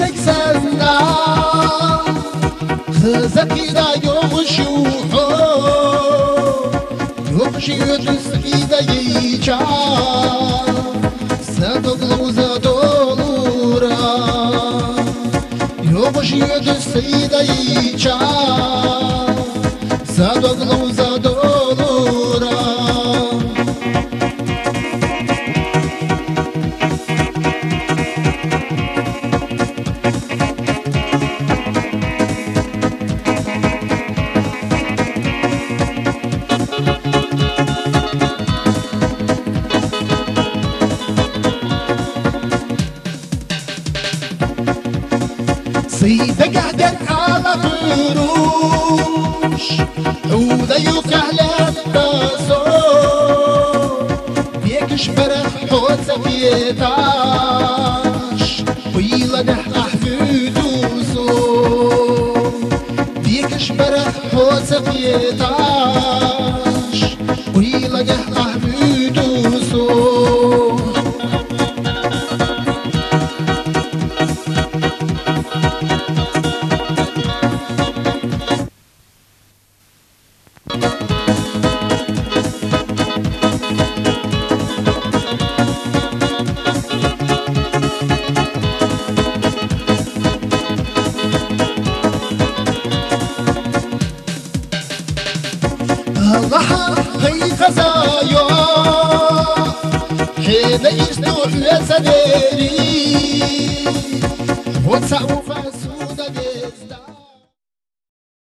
سنة خزكي دا يوشوحو يوشي يدسكي دا ييجا سادوغلو زادولورا يوشي يدسكي دا ييجا سادوغلو زادولورا سيدك عدك على فروش عودة يكهلك باسو بيكش فرح حوتك يتاش ويلا نحقح فدوسو بيكش فرح حوتك يتاش ويلا نحقح فدوسو الله هي خزايا حين يستوح لسنيري وتسعوف